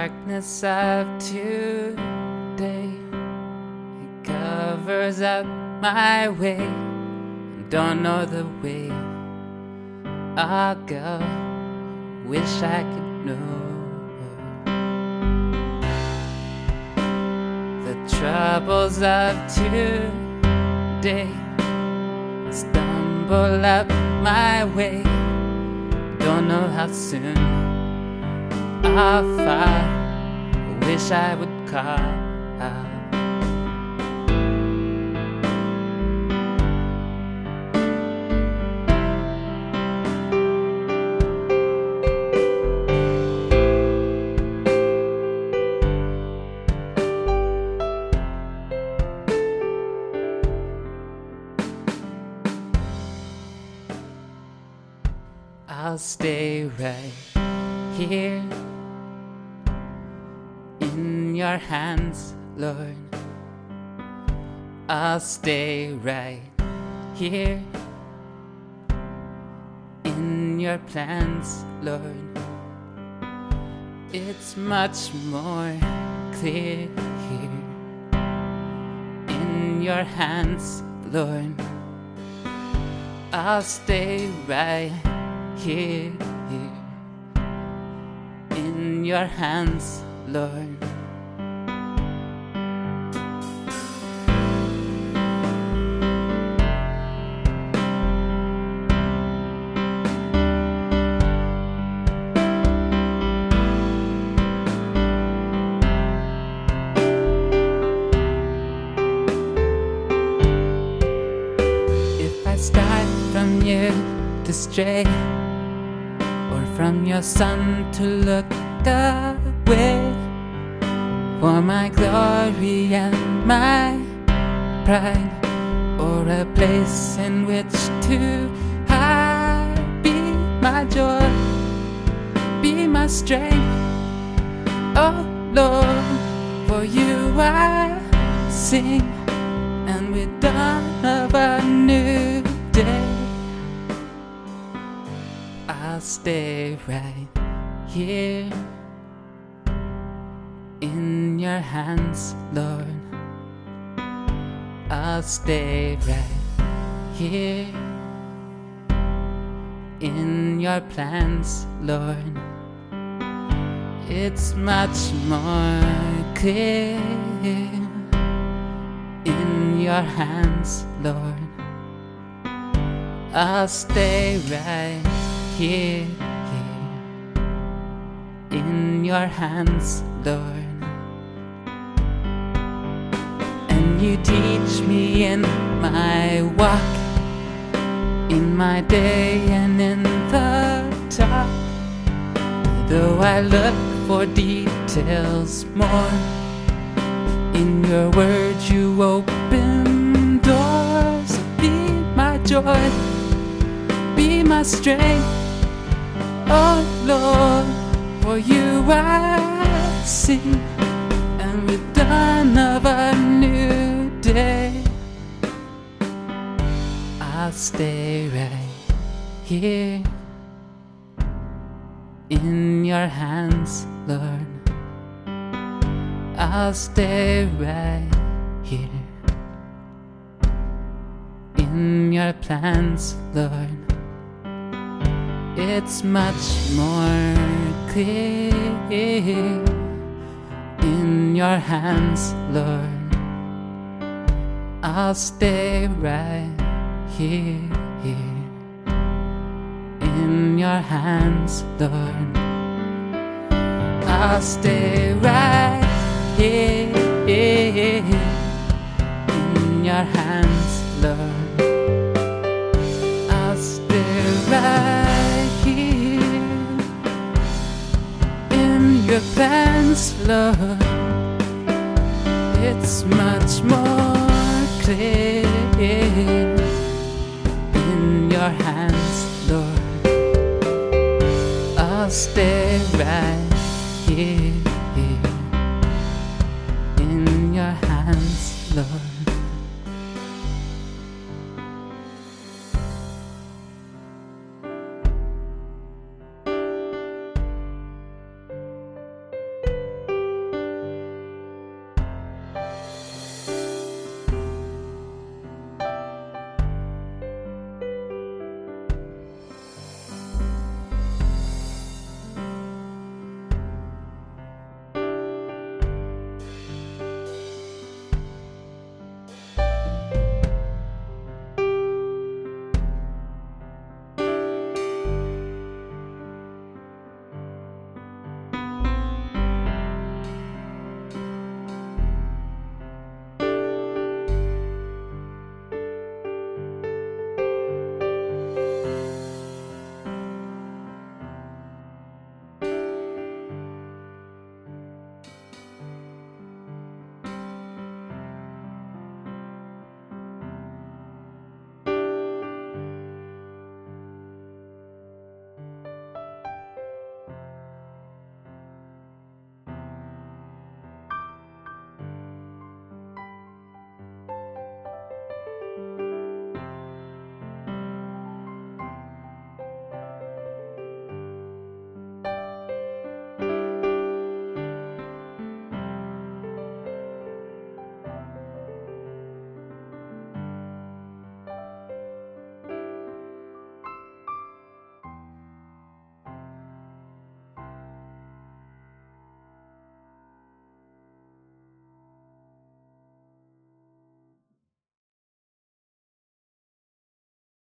darkness of today, it covers up my way. Don't know the way I'll go, wish I could know. The troubles of today stumble up my way. Don't know how soon I'll fall, wish I would call. I'll stay right here in your hands, Lord. I'll stay right here in your plans, Lord. It's much more clear here in your hands, Lord. I'll stay right here in your hands, Lord. If I start from you to stray, or from your sun to look away, for my glory and my pride, or a place in which to hide, be my joy, be my strength, oh Lord. For you I sing, and with dawn of a new day, I'll stay right here in your hands, Lord. I'll stay right here in your plans, Lord. It's much more clear in your hands, Lord. I'll stay right here in your hands, Lord. And you teach me in my walk, in my day and in the talk. Though I look for details more, in your word you open doors. Be my joy, be my strength, oh Lord. For you I sing, and with dawn of a new day, I'll stay right here in your hands, Lord. I'll stay right here in your plans, Lord. It's much more clear in your hands, Lord. I'll stay right here in your hands, Lord. I'll stay right here in your hands, Lord. I'll stay right here in your plans, Lord. It's much more clear in your hands, Lord. I'll stay right here